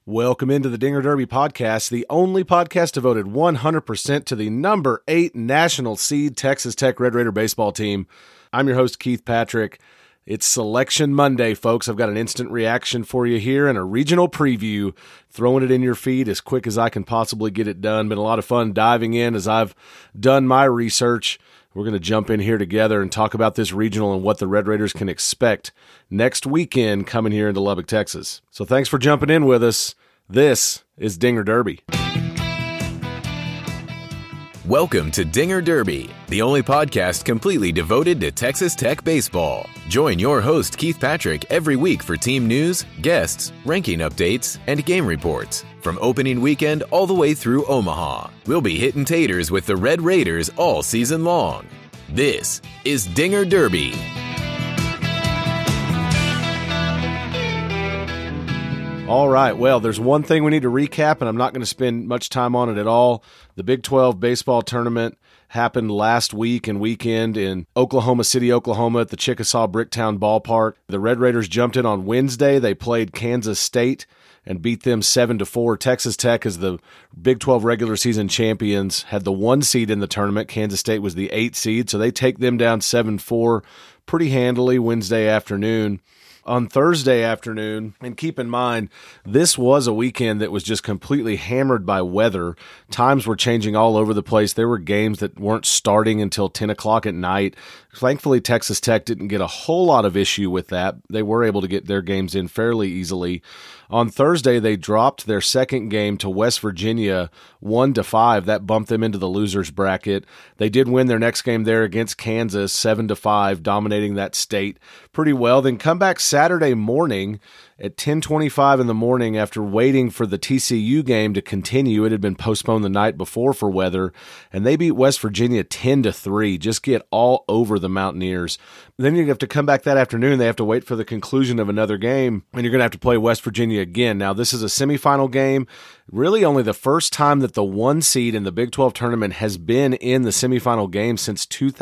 Welcome into the Dinger Derby podcast, the only podcast devoted 100% to the number 8 national seed Texas Tech Red Raider baseball team. I'm your host, Keith Patrick. It's Selection Monday, folks. I've got an instant reaction for you here and a regional preview, throwing it in your feed as quick as I can possibly get it done. Been a lot of fun diving in as I've done my research. We're going to jump in here together and talk about this regional and what the Red Raiders can expect next weekend coming here into Lubbock, Texas. So thanks for jumping in with us. This is Dinger Derby. Welcome to Dinger Derby, the only podcast completely devoted to Texas Tech baseball. Join your host, Keith Patrick, every week for team news, guests, ranking updates, and game reports. From opening weekend all the way through Omaha, we'll be hitting taters with the Red Raiders all season long. This is Dinger Derby. All right, well, there's one thing we need to recap, and I'm not going to spend much time on it at all. The Big 12 baseball tournament happened last week and weekend in Oklahoma City, Oklahoma at the Chickasaw Bricktown Ballpark. The Red Raiders jumped in on Wednesday. They played Kansas State and beat them 7-4. Texas Tech, as the Big 12 regular season champions, had the 1 seed in the tournament. Kansas State was the 8 seed, so they take them down 7-4 pretty handily Wednesday afternoon. On Thursday afternoon, and keep in mind, this was a weekend that was just completely hammered by weather. Times were changing all over the place. There were games that weren't starting until 10 o'clock at night. Thankfully, Texas Tech didn't get a whole lot of issue with that. They were able to get their games in fairly easily. On Thursday, they dropped their second game to West Virginia 1-5. That bumped them into the losers bracket. They did win their next game there against Kansas 7-5, dominating that state pretty well. Then come back Saturday morning at 10:25 in the morning after waiting for the TCU game to continue. It had been postponed the night before for weather, and they beat West Virginia 10-3. Just get all over the Mountaineers. Then you have to come back that afternoon. They have to wait for the conclusion of another game, and you're going to have to play West Virginia again. Now, this is a semifinal game. Really only the first time that the 1 seed in the Big 12 tournament has been in the semifinal game since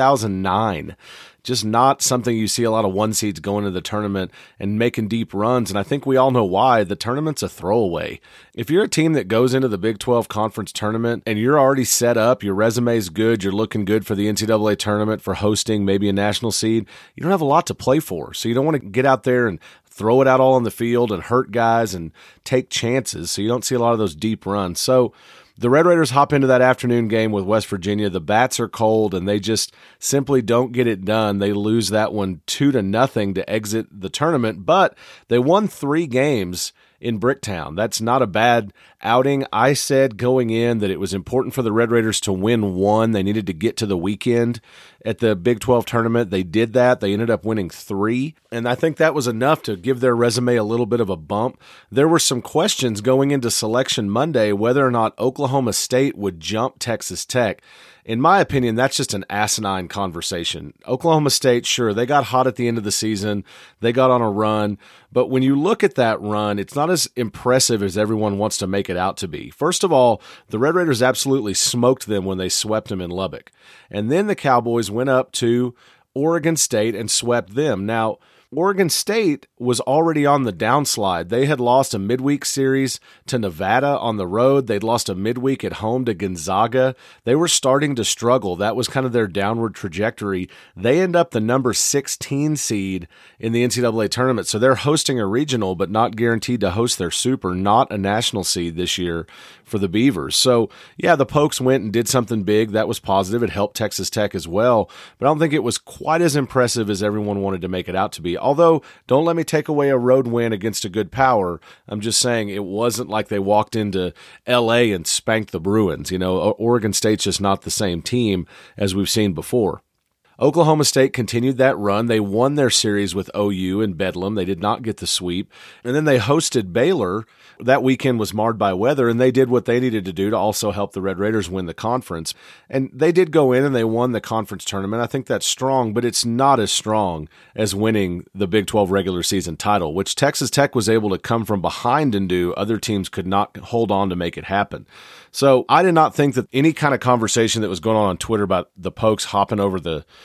2009. Just not something you see a lot of 1 seeds going into the tournament and making deep runs, and I think we all know why. The tournament's a throwaway. If you're a team that goes into the Big 12 conference tournament and you're already set up, your resume's good, you're looking good for the NCAA tournament for hosting maybe a national seed, you don't have a lot to play for, so you don't want to get out there and throw it out all on the field and hurt guys and take chances, so you don't see a lot of those deep runs. So the Red Raiders hop into that afternoon game with West Virginia. The bats are cold, and they just simply don't get it done. They lose that one 2-0 to exit the tournament, but they won 3 games in Bricktown. That's not a bad outing. I said going in that it was important for the Red Raiders to win 1. They needed to get to the weekend at the Big 12 tournament. They did that. They ended up winning 3, and I think that was enough to give their resume a little bit of a bump. There were some questions going into Selection Monday whether or not Oklahoma State would jump Texas Tech. In my opinion, that's just an asinine conversation. Oklahoma State, sure, they got hot at the end of the season. They got on a run. But when you look at that run, it's not as impressive as everyone wants to make it out to be. First of all, the Red Raiders absolutely smoked them when they swept them in Lubbock. And then the Cowboys went up to Oregon State and swept them. Now, Oregon State was already on the downslide. They had lost a midweek series to Nevada on the road. They'd lost a midweek at home to Gonzaga. They were starting to struggle. That was kind of their downward trajectory. They end up the number 16 seed in the NCAA tournament. So they're hosting a regional, but not guaranteed to host their super, not a national seed this year for the Beavers. So yeah, the Pokes went and did something big. That was positive. It helped Texas Tech as well, but I don't think it was quite as impressive as everyone wanted to make it out to be. Although, don't let me take away a road win against a good power. I'm just saying it wasn't like they walked into LA and spanked the Bruins. You know, Oregon State's just not the same team as we've seen before. Oklahoma State continued that run. They won their series with OU in Bedlam. They did not get the sweep. And then they hosted Baylor. That weekend was marred by weather, and they did what they needed to do to also help the Red Raiders win the conference. And they did go in and they won the conference tournament. I think that's strong, but it's not as strong as winning the Big 12 regular season title, which Texas Tech was able to come from behind and do. Other teams could not hold on to make it happen. So I did not think that any kind of conversation that was going on Twitter about the Pokes hopping over the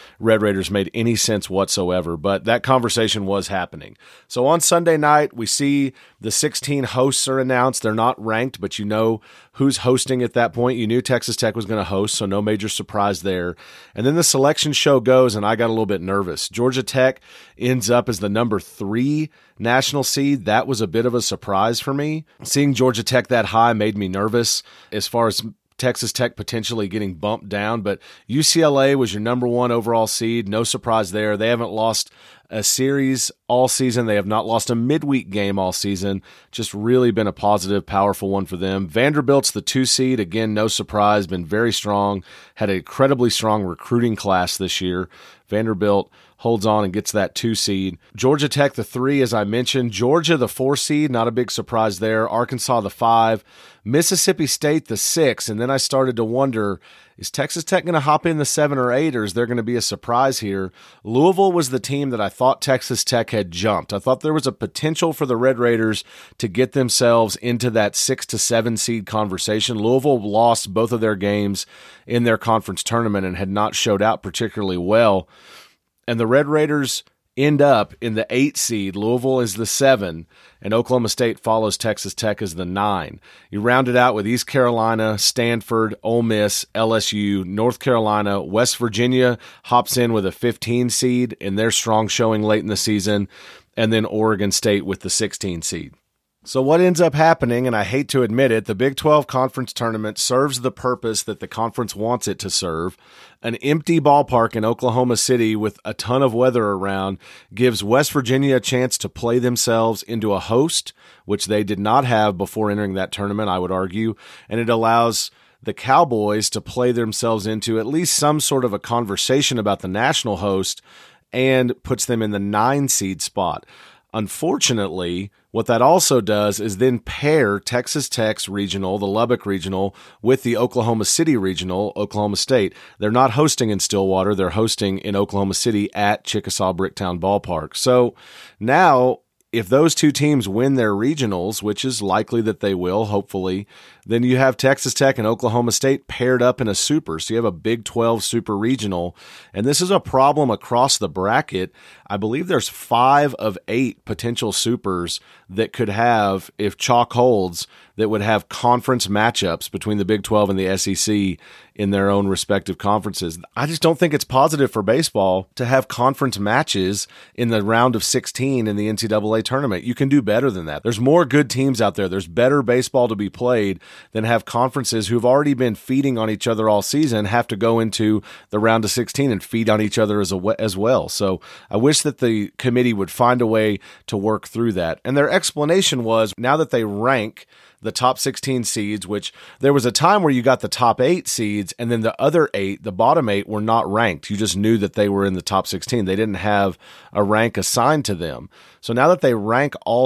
Red Raiders made any sense whatsoever, but that conversation was happening. So on Sunday night, we see the 16 hosts are announced. They're not ranked, but you know who's hosting at that point. You knew Texas Tech was going to host, so no major surprise there. And then the selection show goes, and I got a little bit nervous. Georgia Tech ends up as the number 3 national seed. That was a bit of a surprise for me. Seeing Georgia Tech that high made me nervous as far as Texas Tech potentially getting bumped down, but UCLA was your number 1 overall seed. No surprise there. They haven't lost a series all season. They have not lost a midweek game all season. Just really been a positive, powerful one for them. Vanderbilt's the 2 seed. Again, no surprise, been very strong. Had an incredibly strong recruiting class this year. Vanderbilt holds on and gets that 2 seed. Georgia Tech, the 3, as I mentioned. Georgia, the 4 seed, not a big surprise there. Arkansas, the 5. Mississippi State, the 6. And then I started to wonder, is Texas Tech going to hop in the 7 or 8, or is there going to be a surprise here? Louisville was the team that I thought Texas Tech had jumped. I thought there was a potential for the Red Raiders to get themselves into that 6 to 7 seed conversation. Louisville lost both of their games in their conference tournament and had not showed out particularly well. And the Red Raiders end up in the 8 seed. Louisville is the 7, and Oklahoma State follows Texas Tech as the 9. You round it out with East Carolina, Stanford, Ole Miss, LSU, North Carolina, West Virginia hops in with a 15 seed in their strong showing late in the season, and then Oregon State with the 16 seed. So what ends up happening, and I hate to admit it, the Big 12 Conference Tournament serves the purpose that the conference wants it to serve. An empty ballpark in Oklahoma City with a ton of weather around gives West Virginia a chance to play themselves into a host, which they did not have before entering that tournament, I would argue, and it allows the Cowboys to play themselves into at least some sort of a conversation about the national host and puts them in the 9 seed spot. Unfortunately, what that also does is then pair Texas Tech's regional, the Lubbock regional, with the Oklahoma City regional, Oklahoma State. They're not hosting in Stillwater. They're hosting in Oklahoma City at Chickasaw Bricktown Ballpark. So now, if those 2 teams win their regionals, which is likely that they will, hopefully, then you have Texas Tech and Oklahoma State paired up in a super. So you have a Big 12 super regional. And this is a problem across the bracket. I believe there's 5 of 8 potential supers that could have, if chalk holds, that would have conference matchups between the Big 12 and the SEC in their own respective conferences. I just don't think it's positive for baseball to have conference matches in the round of 16 in the NCAA tournament. You can do better than that. There's more good teams out there. There's better baseball to be played than have conferences who've already been feeding on each other all season have to go into the round of 16 and feed on each other as well. So I wish that the committee would find a way to work through that. And their explanation was, now that they rank the top 16 seeds, which there was a time where you got the top 8 seeds, and then the other 8, the bottom 8, were not ranked. You just knew that they were in the top 16. They didn't have a rank assigned to them. So now that they rank all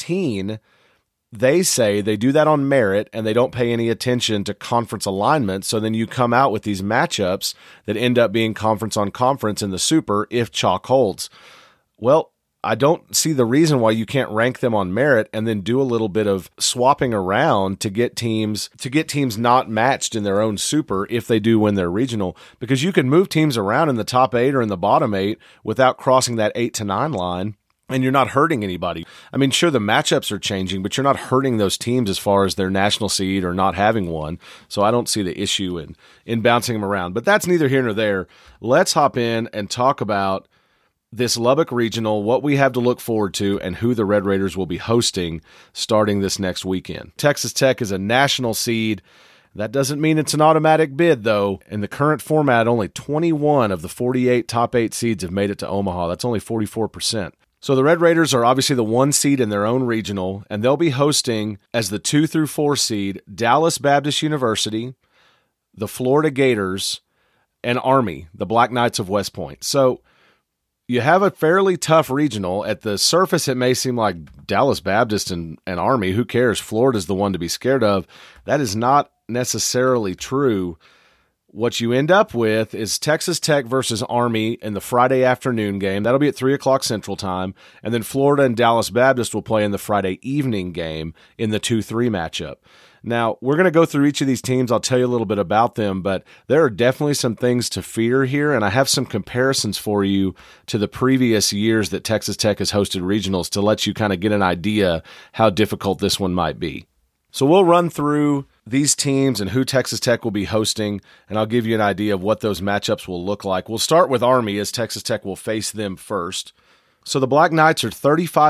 16, they say they do that on merit and they don't pay any attention to conference alignment. So then you come out with these matchups that end up being conference on conference in the super if chalk holds. Well, I don't see the reason why you can't rank them on merit and then do a little bit of swapping around to get teams not matched in their own super if they do win their regional, because you can move teams around in the top 8 or in the bottom 8 without crossing that 8 to 9 line. And you're not hurting anybody. I mean, sure, the matchups are changing, but you're not hurting those teams as far as their national seed or not having one. So I don't see the issue in bouncing them around. But that's neither here nor there. Let's hop in and talk about this Lubbock Regional, what we have to look forward to, and who the Red Raiders will be hosting starting this next weekend. Texas Tech is a national seed. That doesn't mean it's an automatic bid, though. In the current format, only 21 of the 48 top 8 seeds have made it to Omaha. That's only 44%. So the Red Raiders are obviously the 1 seed in their own regional, and they'll be hosting, as the 2 through 4 seed, Dallas Baptist University, the Florida Gators, and Army, the Black Knights of West Point. So you have a fairly tough regional. At the surface, it may seem like Dallas Baptist and Army. Who cares? Florida's the one to be scared of. That is not necessarily true. what you end up with is Texas Tech versus Army in the Friday afternoon game. That'll be at 3 o'clock Central Time. And then Florida and Dallas Baptist will play in the Friday evening game in the 2-3 matchup. Now, we're going to go through each of these teams. I'll tell you a little bit about them, but there are definitely some things to fear here, and I have some comparisons for you to the previous years that Texas Tech has hosted regionals to let you kind of get an idea how difficult this one might be. So we'll run through these teams and who Texas Tech will be hosting, and I'll give you an idea of what those matchups will look like. We'll start with Army, as Texas Tech will face them first. So the Black Knights are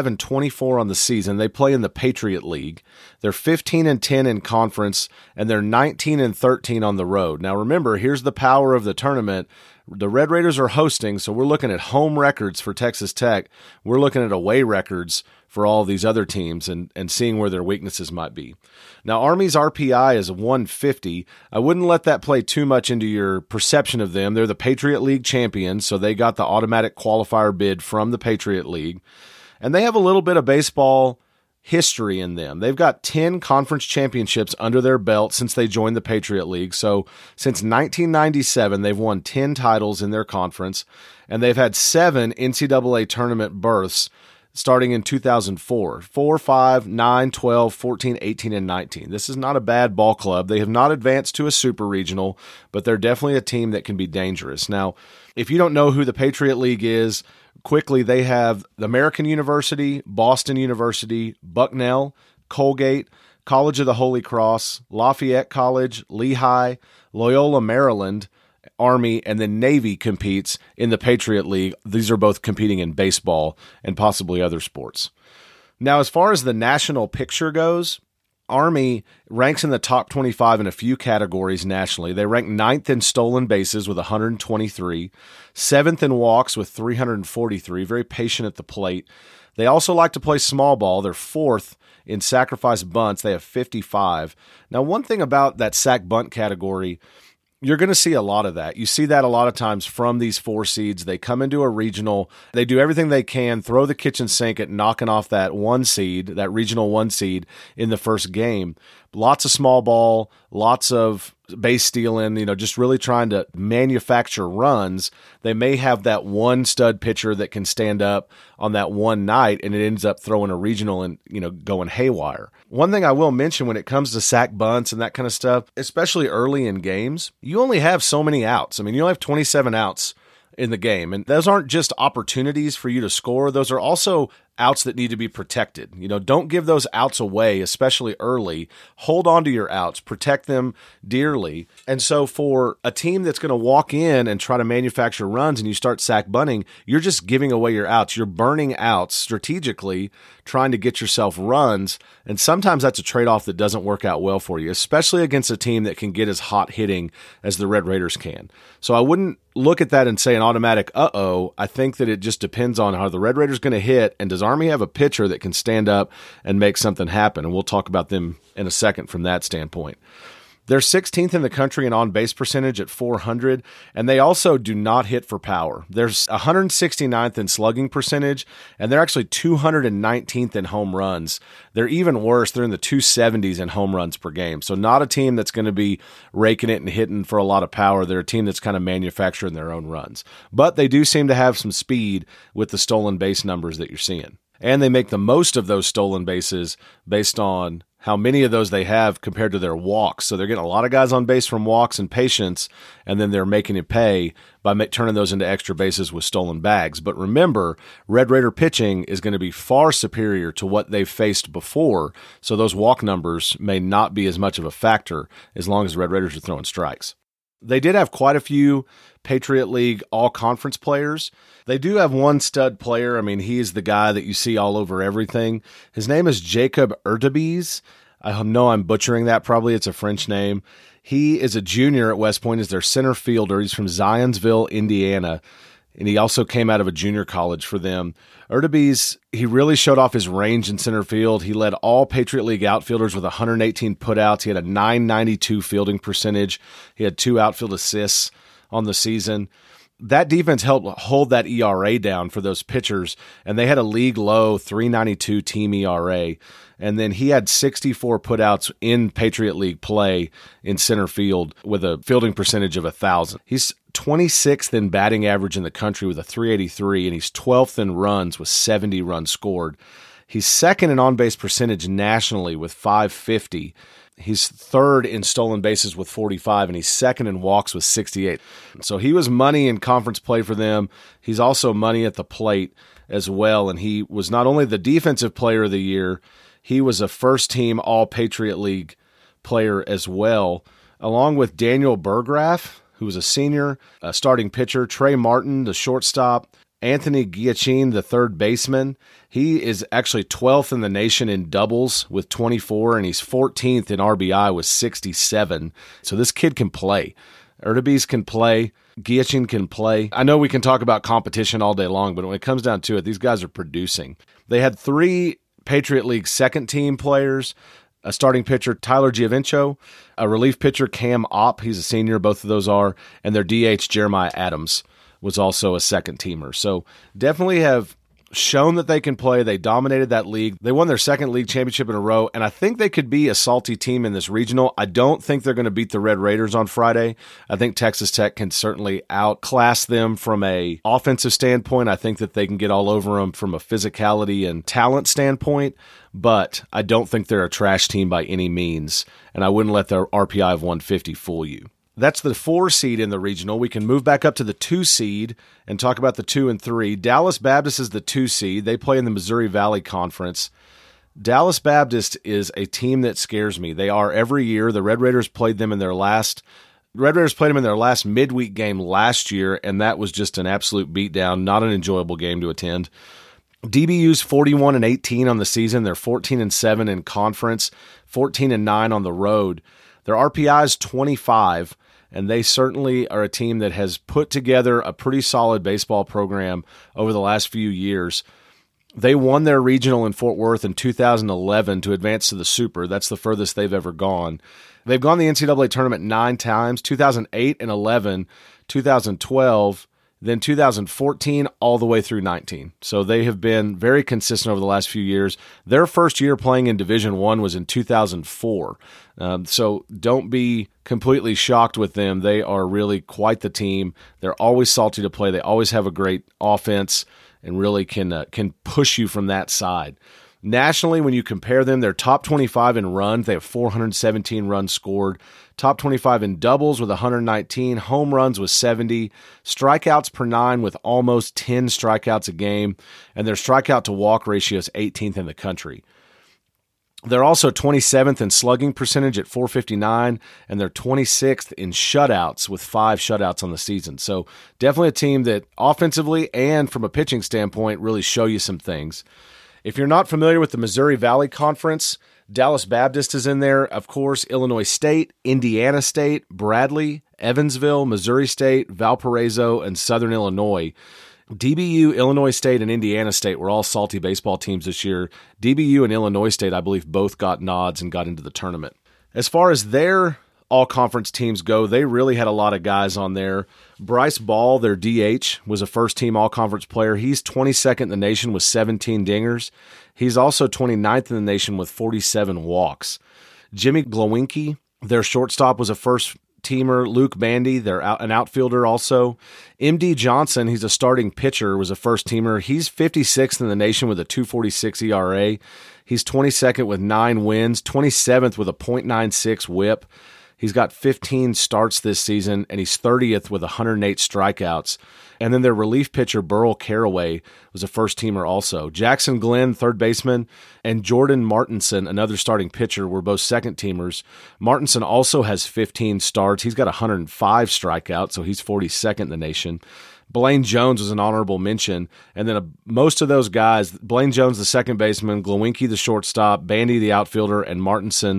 35-24 on the season. They play in the Patriot League. They're 15-10 in conference, and they're 19-13 on the road. Now remember, here's the power of the tournament. The Red Raiders are hosting, so we're looking at home records for Texas Tech. We're looking at away records for all these other teams and seeing where their weaknesses might be. Now, Army's RPI is 150. I wouldn't let that play too much into your perception of them. They're the Patriot League champions, so they got the automatic qualifier bid from the Patriot League. And they have a little bit of baseball history in them. They've got 10 conference championships under their belt since they joined the Patriot League. So since 1997, they've won 10 titles in their conference, and they've had 7 NCAA tournament berths starting in 2004, 4, 5, 9, 12, 14, 18, and 19. This is not a bad ball club. They have not advanced to a super regional, but they're definitely a team that can be dangerous. Now, if you don't know who the Patriot League is, quickly, they have the American University, Boston University, Bucknell, Colgate, College of the Holy Cross, Lafayette College, Lehigh, Loyola Maryland, Army, and then Navy competes in the Patriot League. These are both competing in baseball and possibly other sports. Now, as far as the national picture goes, Army ranks in the top 25 in a few categories nationally. They rank 9th in stolen bases with 123, 7th in walks with 343, very patient at the plate. They also like to play small ball. They're 4th in sacrifice bunts. They have 55. Now, one thing about that sack bunt category, you're going to see a lot of that. You see that a lot of times from these 4 seeds. They come into a regional, they do everything they can, throw the kitchen sink at knocking off that 1 seed, that regional 1 seed in the first game. Lots of small ball, lots of base stealing, just really trying to manufacture runs. They may have that one stud pitcher that can stand up on that one night, and it ends up throwing a regional and, going haywire. One thing I will mention when it comes to sack bunts and that kind of stuff, especially early in games, you only have so many outs. I mean, you only have 27 outs in the game, and those aren't just opportunities for you to score. Those are also outs that need to be protected. Don't give those outs away, especially early. Hold on to your outs, protect them dearly. And so for a team that's going to walk in and try to manufacture runs and you start sack bunting, you're just giving away your outs. You're burning outs strategically, trying to get yourself runs. And sometimes that's a trade-off that doesn't work out well for you, especially against a team that can get as hot hitting as the Red Raiders can. So I wouldn't look at that and say an automatic, uh-oh. I think that it just depends on how the Red Raiders going to hit, and does Army have a pitcher that can stand up and make something happen? And we'll talk about them in a second from that standpoint. They're 16th in the country in on-base percentage at .400, and they also do not hit for power. They're 169th in slugging percentage, and they're actually 219th in home runs. They're even worse. They're in the 270s in home runs per game. So not a team that's going to be raking it and hitting for a lot of power. They're a team that's kind of manufacturing their own runs. But they do seem to have some speed with the stolen base numbers that you're seeing. And they make the most of those stolen bases based on how many of those they have compared to their walks. So they're getting a lot of guys on base from walks and patience, and then they're making it pay by turning those into extra bases with stolen bags. But remember, Red Raider pitching is going to be far superior to what they've faced before, so those walk numbers may not be as much of a factor as long as the Red Raiders are throwing strikes. They did have quite a few Patriot League all-conference players. They do have one stud player. I mean, he's the guy that you see all over everything. His name is Jacob Urtubise. I know I'm butchering that. Probably it's a French name. He is a junior at West Point. He's their center fielder. He's from Zionsville, Indiana, and he also came out of a junior college for them. Urtubise, he really showed off his range in center field. He led all Patriot League outfielders with 118 putouts. He had a .992 fielding percentage. He had 2 outfield assists on the season. that defense helped hold that ERA down for those pitchers, and they had a league-low 3.92 team ERA. And then he had 64 putouts in Patriot League play in center field with a fielding percentage of 1,000. He's 26th in batting average in the country with a 383, and he's 12th in runs with 70 runs scored. He's second in on-base percentage nationally with 550. He's third in stolen bases with 45, and he's second in walks with 68. So he was money in conference play for them. He's also money at the plate as well, and he was not only the defensive player of the year, he was a first-team All-Patriot League player as well, along with Daniel Burgraff, who was a senior, a starting pitcher, Trey Martin, the shortstop, Anthony Giachin, the third baseman. He is actually 12th in the nation in doubles with 24, and he's 14th in RBI with 67. So this kid can play. Urtubise can play. Giachin can play. I know we can talk about competition all day long, but when it comes down to it, these guys are producing. They had 3 Patriot League second-team players, a starting pitcher, Tyler Giovinco, a relief pitcher, Cam Opp, he's a senior, both of those are, and their DH, Jeremiah Adams, was also a second-teamer. So definitely have shown that they can play. They dominated that league. They won their second league championship in a row, and I think they could be a salty team in this regional. I don't think they're going to beat the Red Raiders on Friday. I think Texas Tech can certainly outclass them from a offensive standpoint. I think that they can get all over them from a physicality and talent standpoint, but I don't think they're a trash team by any means, and I wouldn't let their RPI of 150 fool you. That's the 4 seed in the regional. We can move back up to the 2 seed and talk about the 2 and 3. Dallas Baptist is the 2 seed. They play in the Missouri Valley Conference. Dallas Baptist is a team that scares me. They are every year. The Red Raiders played them in their last midweek game last year, and that was just an absolute beatdown, not an enjoyable game to attend. DBU's 41-18 on the season. They're 14-7 in conference, 14-9 on the road. Their RPI is 25. And they certainly are a team that has put together a pretty solid baseball program over the last few years. They won their regional in Fort Worth in 2011 to advance to the Super. That's the furthest they've ever gone. They've gone the NCAA tournament 9 times, 2008 and 11, 2012, then 2014 all the way through 19. So they have been very consistent over the last few years. Their first year playing in Division I was in 2004. So don't be completely shocked with them. They are really quite the team. They're always salty to play. They always have a great offense and really can push you from that side. Nationally, when you compare them, they're top 25 in runs. They have 417 runs scored. Top 25 in doubles with 119. Home runs with 70. Strikeouts per 9 with almost 10 strikeouts a game. And their strikeout to walk ratio is 18th in the country. They're also 27th in slugging percentage at 459, and they're 26th in shutouts with 5 shutouts on the season. So definitely a team that offensively and from a pitching standpoint really show you some things. If you're not familiar with the Missouri Valley Conference, Dallas Baptist is in there. Of course, Illinois State, Indiana State, Bradley, Evansville, Missouri State, Valparaiso, and Southern Illinois. DBU, Illinois State, and Indiana State were all salty baseball teams this year. DBU and Illinois State, I believe, both got nods and got into the tournament. As far as their all-conference teams go, they really had a lot of guys on there. Bryce Ball, their DH, was a first-team all-conference player. He's 22nd in the nation with 17 dingers. He's also 29th in the nation with 47 walks. Jimmy Glowinski, their shortstop, was a first-teamer. Luke Bandy, they're an outfielder also. M.D. Johnson, he's a starting pitcher, was a first-teamer. He's 56th in the nation with a 2.46 ERA. He's 22nd with 9 wins, 27th with a .96 whip. He's got 15 starts this season, and he's 30th with 108 strikeouts. And then their relief pitcher, Burl Caraway, was a first-teamer also. Jackson Glenn, third baseman, and Jordan Martinson, another starting pitcher, were both second-teamers. Martinson also has 15 starts. He's got 105 strikeouts, so he's 42nd in the nation. Blaine Jones was an honorable mention. And then most of those guys, Blaine Jones, the second baseman, Glowinski, the shortstop, Bandy, the outfielder, and Martinson,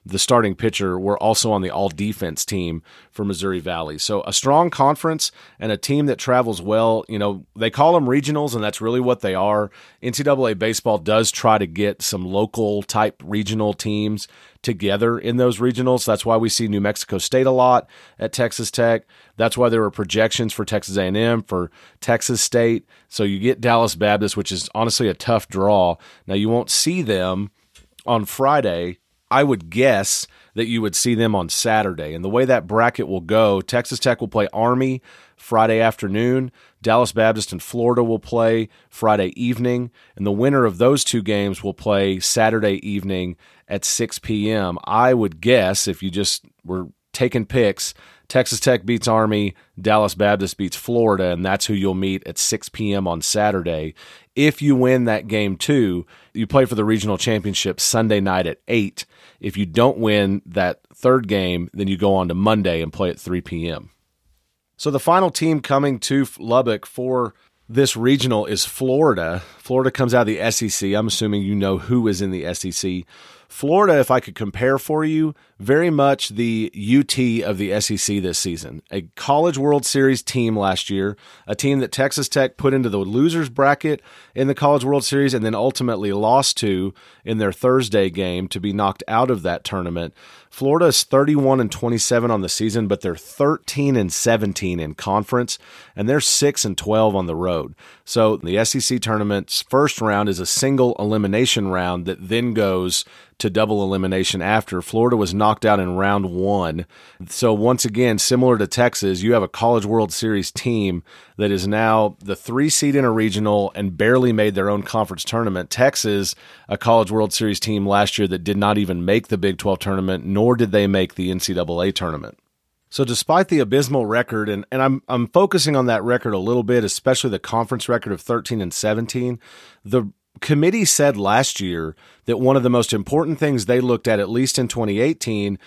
the starting pitcher, were also on the all-defense team for Missouri Valley. So a strong conference and a team that travels well. They call them regionals, and that's really what they are. NCAA baseball does try to get some local-type regional teams together in those regionals. That's why we see New Mexico State a lot at Texas Tech. That's why there were projections for Texas A&M, for Texas State. So you get Dallas Baptist, which is honestly a tough draw. Now, you won't see them on Friday. I would guess that you would see them on Saturday. And the way that bracket will go, Texas Tech will play Army Friday afternoon. Dallas Baptist and Florida will play Friday evening. And the winner of those two games will play Saturday evening at 6 p.m. I would guess, if you just were taking picks, Texas Tech beats Army, Dallas Baptist beats Florida, and that's who you'll meet at 6 p.m. on Saturday. If you win that game too, you play for the regional championship Sunday night at 8. If you don't win that third game, then you go on to Monday and play at 3 p.m. So the final team coming to Lubbock for this regional is Florida. Florida comes out of the SEC. I'm assuming you know who is in the SEC. Florida, if I could compare for you, very much the UT of the SEC this season. A College World Series team last year, a team that Texas Tech put into the losers bracket in the College World Series and then ultimately lost to in their Thursday game to be knocked out of that tournament. Florida is 31-27 on the season, but they're 13-17 in conference, and they're 6-12 on the road. So the SEC tournament's first round is a single elimination round that then goes to double elimination after. Florida was knocked out in round 1. So once again, similar to Texas, you have a College World Series team that is now the 3 seed in a regional and barely made their own conference tournament. Texas, a College World Series team last year that did not even make the Big 12 tournament, nor did they make the NCAA tournament. So despite the abysmal record, and I'm focusing on that record a little bit, especially the conference record of 13-17, the committee said last year that one of the most important things they looked at least in 2018,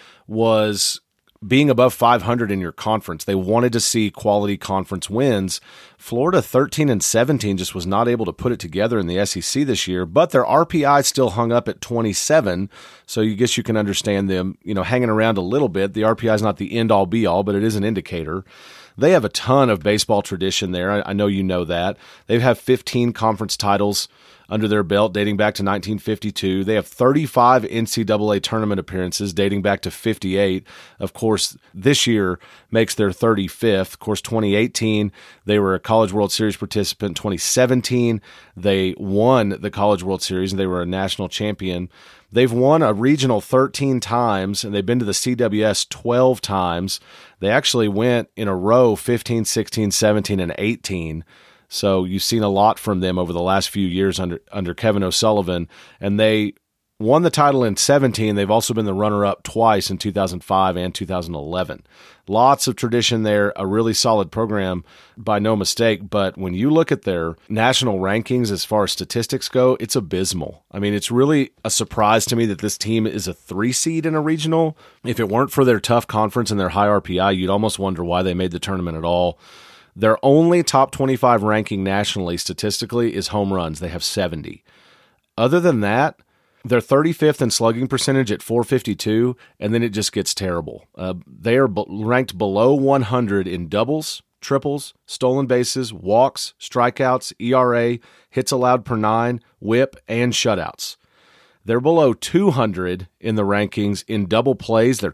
was being above 500 in your conference. They wanted to see quality conference wins. Florida 13-17 just was not able to put it together in the SEC this year, but their RPI still hung up at 27. So you guess you can understand them, hanging around a little bit. The RPI is not the end all be all, but it is an indicator. They have a ton of baseball tradition there. I know you know that. They have 15 conference titles under their belt dating back to 1952. They have 35 NCAA tournament appearances dating back to 58. Of course, this year makes their 35th. Of course, 2018, they were a College World Series participant. 2017, they won the College World Series, and they were a national champion. They've won a regional 13 times, and they've been to the CWS 12 times. They actually went in a row 15, 16, 17, and 18. So you've seen a lot from them over the last few years under Kevin O'Sullivan, and they won the title in 17. They've also been the runner-up twice in 2005 and 2011. Lots of tradition there, a really solid program by no mistake, but when you look at their national rankings as far as statistics go, it's abysmal. I mean, it's really a surprise to me that this team is a 3 seed in a regional. If it weren't for their tough conference and their high RPI, you'd almost wonder why they made the tournament at all. Their only top 25 ranking nationally statistically is home runs. They have 70. Other than that, they're 35th in slugging percentage at .452, and then it just gets terrible. They are ranked below 100 in doubles, triples, stolen bases, walks, strikeouts, ERA, hits allowed per 9, whip, and shutouts. They're below 200 in the rankings in double plays. They're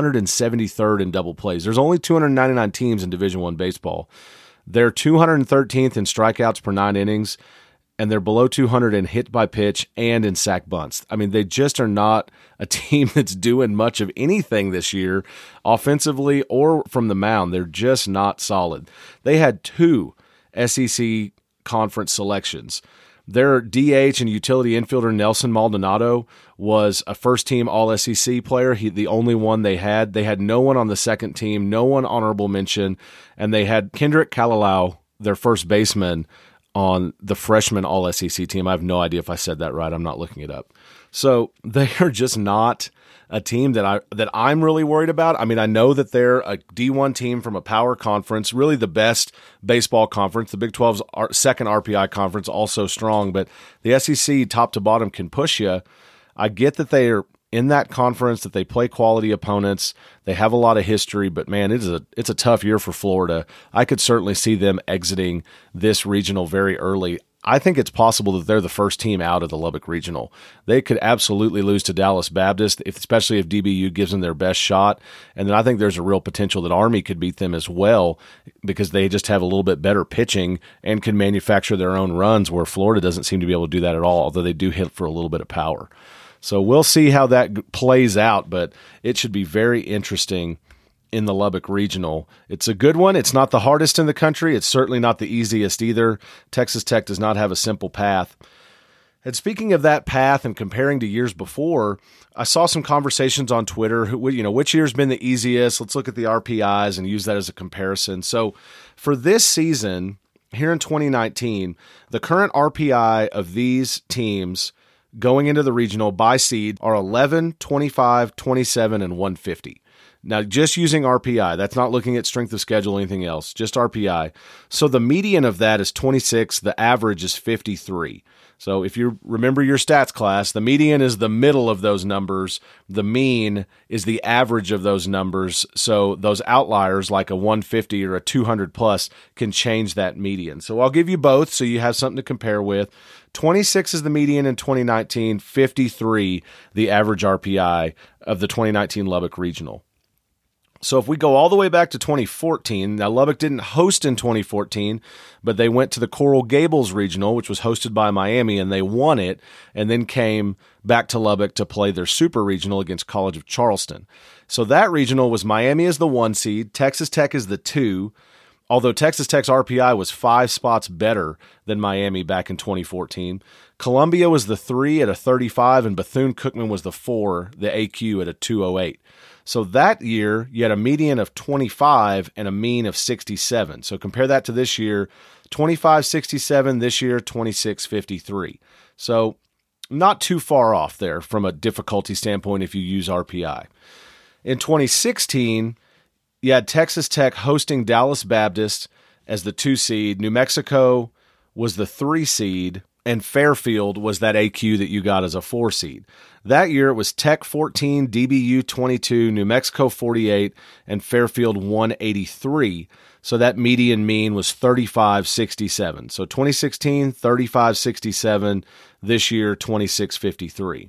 273rd in double plays. There's only 299 teams in Division I baseball. They're 213th in strikeouts per 9 innings, and they're below 200 in hit by pitch and in sack bunts. I mean, they just are not a team that's doing much of anything this year, offensively or from the mound. They're just not solid. They had 2 SEC conference selections. Their DH and utility infielder Nelson Maldonado was a first-team All-SEC player. The only one they had. They had no one on the second team, no one honorable mention, and they had Kendrick Kalalau, their first baseman, on the freshman All-SEC team. I have no idea if I said that right. I'm not looking it up. So they are just not a team that I'm really worried about. I mean, I know that they're a D1 team from a power conference, really the best baseball conference. The Big 12's second RPI conference, also strong, but the SEC top to bottom can push you. I get that they are in that conference, that they play quality opponents. They have a lot of history, but man, it's a tough year for Florida. I could certainly see them exiting this regional very early. I think it's possible that they're the first team out of the Lubbock Regional. They could absolutely lose to Dallas Baptist, especially if DBU gives them their best shot. And then I think there's a real potential that Army could beat them as well, because they just have a little bit better pitching and can manufacture their own runs, where Florida doesn't seem to be able to do that at all, although they do hit for a little bit of power. So we'll see how that plays out, but it should be very interesting in the Lubbock Regional. It's a good one. It's not the hardest in the country. It's certainly not the easiest either. Texas Tech does not have a simple path. And speaking of that path and comparing to years before, I saw some conversations on Twitter, which year's been the easiest? Let's look at the RPIs and use that as a comparison. So for this season, here in 2019, the current RPI of these teams going into the regional by seed are 11, 25, 27, and 150. Now, just using RPI, that's not looking at strength of schedule or anything else, just RPI. So the median of that is 26, the average is 53. So if you remember your stats class, the median is the middle of those numbers, the mean is the average of those numbers. So those outliers like a 150 or a 200 plus can change that median. So I'll give you both so you have something to compare with. 26 is the median in 2019, 53 the average RPI of the 2019 Lubbock Regional. So if we go all the way back to 2014, now Lubbock didn't host in 2014, but they went to the Coral Gables Regional, which was hosted by Miami, and they won it, and then came back to Lubbock to play their Super Regional against College of Charleston. So that regional was Miami as the 1 seed, Texas Tech as the 2, although Texas Tech's RPI was 5 spots better than Miami back in 2014. Columbia was the 3 at a 35, and Bethune-Cookman was the 4, the AQ at a 208. So that year, you had a median of 25 and a mean of 67. So compare that to this year, 25.67, this year, 26.53. So not too far off there from a difficulty standpoint if you use RPI. In 2016, you had Texas Tech hosting Dallas Baptist as the 2 seed. New Mexico was the 3 seed, and Fairfield was that AQ that you got as a 4 seed. That year, it was Tech 14, DBU 22, New Mexico 48, and Fairfield 183. So that median mean was 35.67. So 2016, 35.67. This year, 26.53.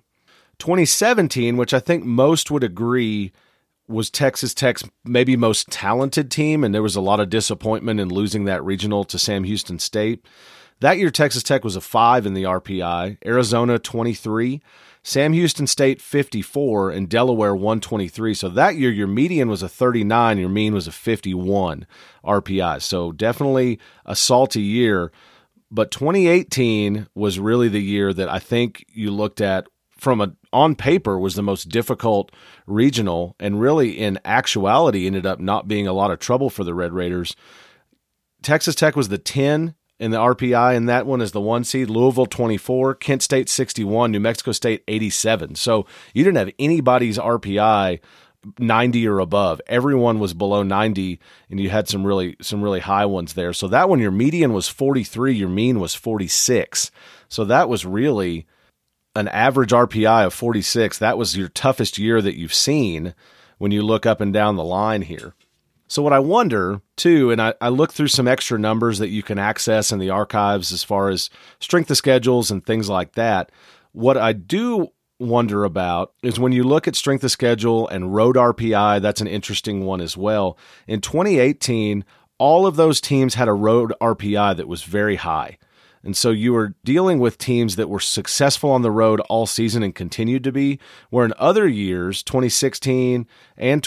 2017, which I think most would agree was Texas Tech's maybe most talented team, and there was a lot of disappointment in losing that regional to Sam Houston State. That year, Texas Tech was a 5 in the RPI, Arizona 23, Sam Houston State 54, and Delaware 123. So that year, your median was a 39, your mean was a 51 RPI. So definitely a salty year. But 2018 was really the year that I think you looked at on paper was the most difficult regional, and really in actuality ended up not being a lot of trouble for the Red Raiders. Texas Tech was the 10 in the RPI, and that one is the 1 seed. Louisville 24, Kent State 61, New Mexico State 87. So you didn't have anybody's RPI 90 or above. Everyone was below 90, and you had some really high ones there. So that one, your median was 43, your mean was 46. So that was really an average RPI of 46. That was your toughest year that you've seen when you look up and down the line here. So what I wonder, too, and I look through some extra numbers that you can access in the archives as far as strength of schedules and things like that. What I do wonder about is when you look at strength of schedule and road RPI, that's an interesting one as well. In 2018, all of those teams had a road RPI that was very high. And so you were dealing with teams that were successful on the road all season and continued to be, where in other years, 2016 and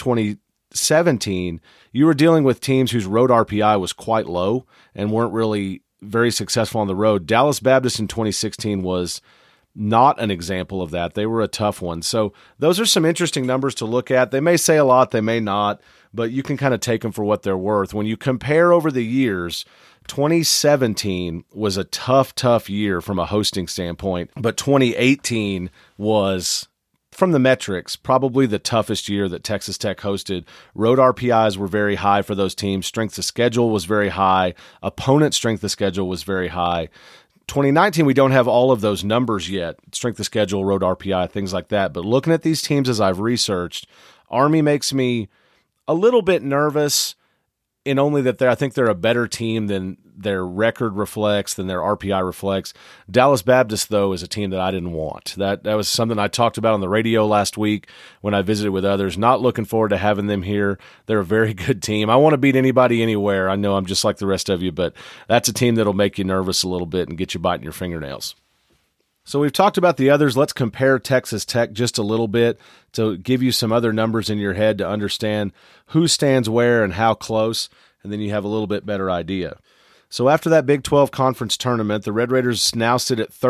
2017, you were dealing with teams whose road RPI was quite low and weren't really very successful on the road. Dallas Baptist in 2016 was not an example of that. They were a tough one. So those are some interesting numbers to look at. They may say a lot, they may not, but you can kind of take them for what they're worth. When you compare over the years, 2017 was a tough year from a hosting standpoint, but 2018 was, from the metrics, probably the toughest year that Texas Tech hosted. Road RPIs were very high for those teams. Strength of schedule was very high. Opponent strength of schedule was very high. 2019, we don't have all of those numbers yet, strength of schedule, road RPI, things like that. But looking at these teams as I've researched, Army makes me a little bit nervous in only that I think they're a better team than their record reflects, than their RPI reflects. Dallas Baptist, though, is a team that I didn't want. That was something I talked about on the radio last week when I visited with others. Not looking forward to having them here. They're a very good team. I want to beat anybody anywhere. I know I'm just like the rest of you, but that's a team that'll make you nervous a little bit and get you biting your fingernails. So we've talked about the others. Let's compare Texas Tech just a little bit to give you some other numbers in your head to understand who stands where and how close, and then you have a little bit better idea. So after that Big 12 conference tournament, the Red Raiders now sit at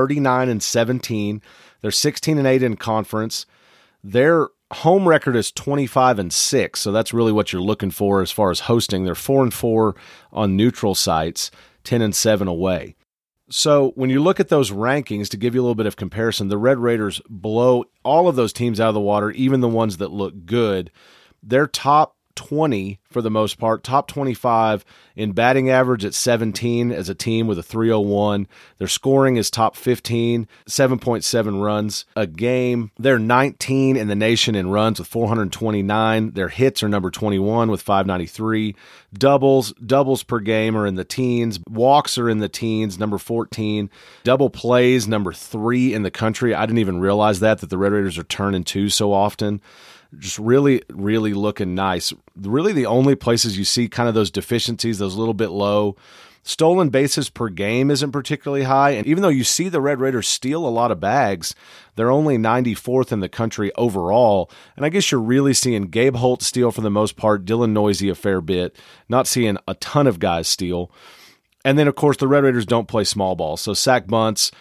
39-17. They're 16-8 in conference. Their home record is 25-6, so that's really what you're looking for as far as hosting. They're 4-4 on neutral sites, 10-7 away. So when you look at those rankings, to give you a little bit of comparison, the Red Raiders blow all of those teams out of the water, even the ones that look good. They're top 20 for the most part, top 25 in batting average at 17 as a team with a 301. Their scoring is top 15, 7.7 runs a game. They're 19 in the nation in runs with 429. Their hits are number 21 with 593. Doubles per game are in the teens. Walks are in the teens, number 14. Double plays, number 3 in the country. I didn't even realize that the Red Raiders are turning 2 so often. Just really, really looking nice. Really the only places you see kind of those deficiencies, those little bit low. Stolen bases per game isn't particularly high. And even though you see the Red Raiders steal a lot of bags, they're only 94th in the country overall. And I guess you're really seeing Gabe Holt steal for the most part, Dylan Noisy a fair bit, not seeing a ton of guys steal. And then, of course, the Red Raiders don't play small ball. So sack bunts,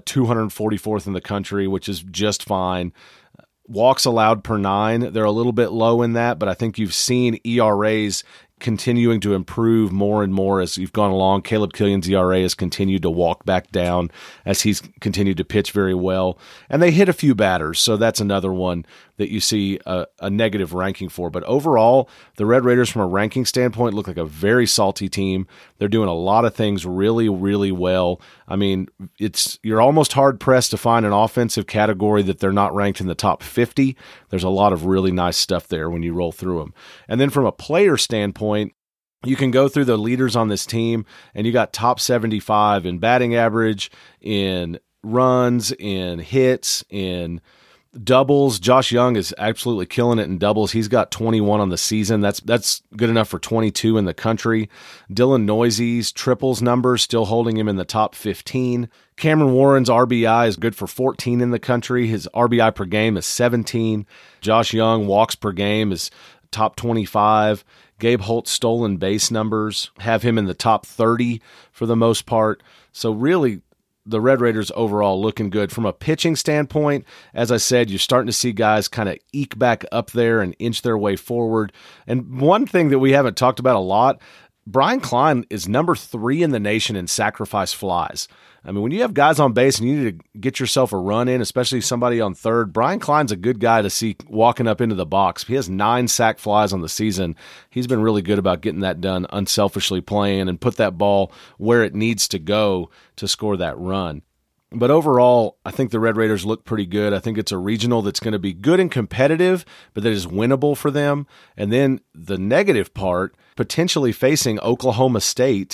244th in the country, which is just fine. Walks allowed per 9, they're a little bit low in that, but I think you've seen ERAs continuing to improve more and more as you've gone along. Caleb Killian's ERA has continued to walk back down as he's continued to pitch very well. And they hit a few batters, so that's another one that you see a negative ranking for. But overall, the Red Raiders from a ranking standpoint look like a very salty team. They're doing a lot of things really, really well. I mean, you're almost hard-pressed to find an offensive category that they're not ranked in the top 50. There's a lot of really nice stuff there when you roll through them. And then from a player standpoint, you can go through the leaders on this team, and you got top 75 in batting average, in runs, in hits, in doubles. Josh Young is absolutely killing it in doubles. He's got 21 on the season. That's good enough for 22 in the country. Dylan Noisy's triples numbers still holding him in the top 15. Cameron Warren's RBI is good for 14 in the country. His RBI per game is 17. Josh Young walks per game is top 25. Gabe Holt's stolen base numbers have him in the top 30 for the most part. So really, the Red Raiders overall looking good. From a pitching standpoint, as I said, you're starting to see guys kind of eke back up there and inch their way forward. And one thing that we haven't talked about a lot, Brian Klein is number 3 in the nation in sacrifice flies. I mean, when you have guys on base and you need to get yourself a run in, especially somebody on third, Brian Klein's a good guy to see walking up into the box. He has 9 sac flies on the season. He's been really good about getting that done, unselfishly playing, and put that ball where it needs to go to score that run. But overall, I think the Red Raiders look pretty good. I think it's a regional that's going to be good and competitive, but that is winnable for them. And then the negative part, potentially facing Oklahoma State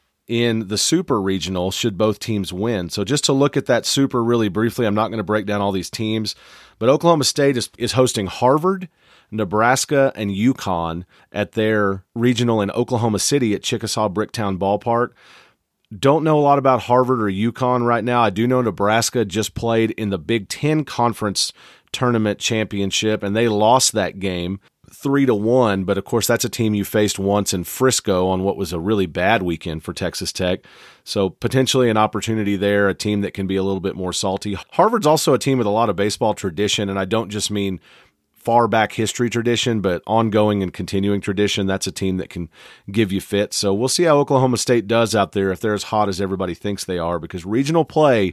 in the Super Regional should both teams win. So just to look at that Super really briefly, I'm not going to break down all these teams, but Oklahoma State is hosting Harvard, Nebraska, and UConn at their regional in Oklahoma City at Chickasaw Bricktown Ballpark. Don't know a lot about Harvard or UConn right now. I do know Nebraska just played in the Big Ten Conference Tournament Championship, and they lost that game 3-1, but of course that's a team you faced once in Frisco on what was a really bad weekend for Texas Tech. So potentially an opportunity there, a team that can be a little bit more salty. Harvard's also a team with a lot of baseball tradition, and I don't just mean far back history tradition, but ongoing and continuing tradition. That's a team that can give you fits. So we'll see how Oklahoma State does out there, if they're as hot as everybody thinks they are, because regional play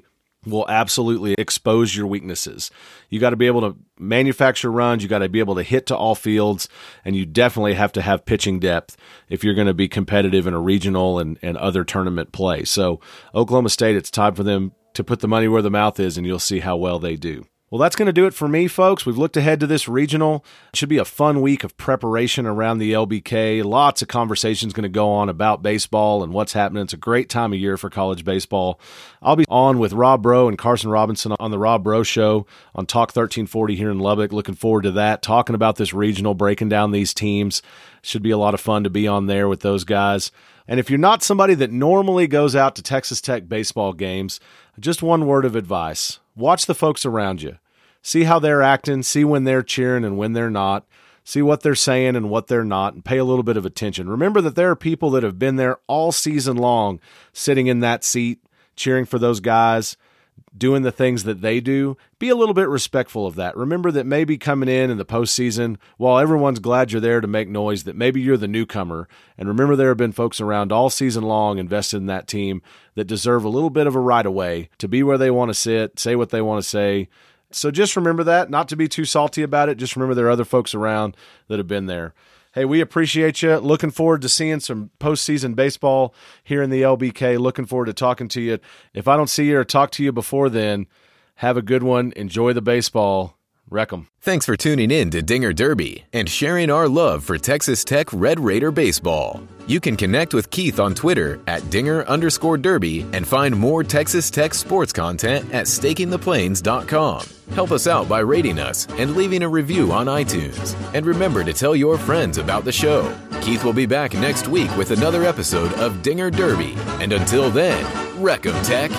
will absolutely expose your weaknesses. You got to be able to manufacture runs. You got to be able to hit to all fields, and you definitely have to have pitching depth if you're going to be competitive in a regional and other tournament play. So Oklahoma State, it's time for them to put the money where the mouth is, and you'll see how well they do. Well, that's going to do it for me, folks. We've looked ahead to this regional. It should be a fun week of preparation around the LBK. Lots of conversations going to go on about baseball and what's happening. It's a great time of year for college baseball. I'll be on with Rob Breaux and Carson Robinson on the Rob Breaux Show on Talk 1340 here in Lubbock. Looking forward to that, talking about this regional, breaking down these teams. Should be a lot of fun to be on there with those guys. And if you're not somebody that normally goes out to Texas Tech baseball games, just one word of advice. Watch the folks around you. See how they're acting, see when they're cheering and when they're not. See what they're saying and what they're not, and pay a little bit of attention. Remember that there are people that have been there all season long, sitting in that seat, cheering for those guys, doing the things that they do. Be a little bit respectful of that. Remember that maybe coming in the postseason, while everyone's glad you're there to make noise, that maybe you're the newcomer. And remember there have been folks around all season long invested in that team that deserve a little bit of a right of way to be where they want to sit, say what they want to say. So just remember that, not to be too salty about it. Just remember there are other folks around that have been there. Hey, we appreciate you. Looking forward to seeing some postseason baseball here in the LBK. Looking forward to talking to you. If I don't see you or talk to you before then, have a good one. Enjoy the baseball. Wreck 'em. Thanks for tuning in to Dinger Derby and sharing our love for Texas Tech Red Raider baseball. You can connect with Keith on Twitter at Dinger_Derby and find more Texas Tech sports content at StakingThePlains.com. Help us out by rating us and leaving a review on iTunes. And remember to tell your friends about the show. Keith will be back next week with another episode of Dinger Derby. And until then, wreck 'em, Tech.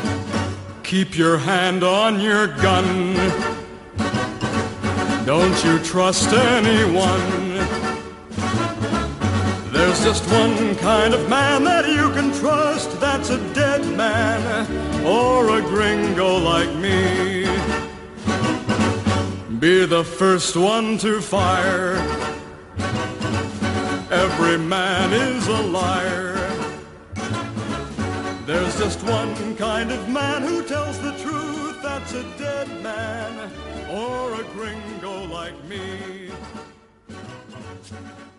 Keep your hand on your gun. Don't you trust anyone. There's just one kind of man that you can trust. That's a dead man or a gringo like me. Be the first one to fire. Every man is a liar. There's just one kind of man who tells the truth. That's a dead man or a gringo like me.